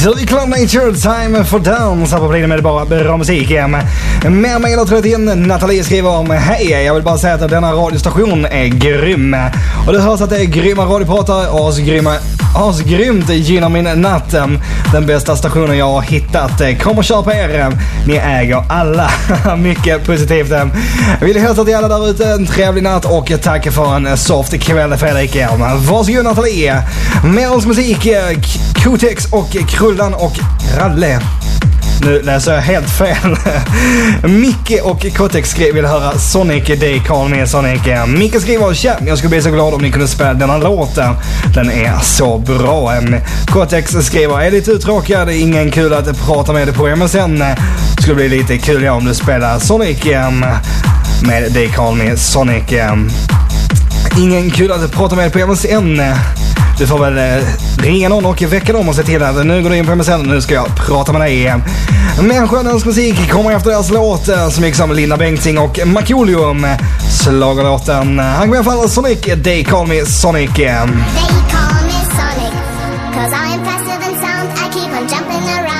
Dirty Club Nature, Time for Dance. Här på Play med det bara bra musik. Med mig har trätt in Nathalie skriver om: hej, jag vill bara säga att denna radiostation är grym. Och det hörs att det är grymma radiopratare, asgrymt gynnar min natt. Den bästa stationen jag har hittat. Kom och kör på er. Ni äger alla. Mycket positivt. Jag vill hälsa till alla där ute en trevlig natt och tack för en soft kväll, Fredrik. Varsågod Nathalie. Med oss musik, Kotex och Krullan och Ralle. Nu läser jag helt fel. Micke och Kotex vill höra Sonic Day Call Me Sonic. Micke skriver: tja, jag skulle bli så glad om ni kunde spela denna låten. Den är så bra. Kotex skriver: är lite uttråkad, ingen kul att prata med dig på MSN. Skulle bli lite kul om du spelar Sonic med Day Call Me Sonic. Ingen kul att prata med dig på MSN. Du får väl ringa någon och väcka dem och se till att nu går du in på MSN och nu ska jag prata med dig. Människans musik kommer efter deras låt som gick som Linda Bengtzing och Markoolio. Slagerlåten. Han går i alla fall Sonic, They Call Me Sonic. They call me Sonic, 'cause I'm faster than sound. I keep on jumping around.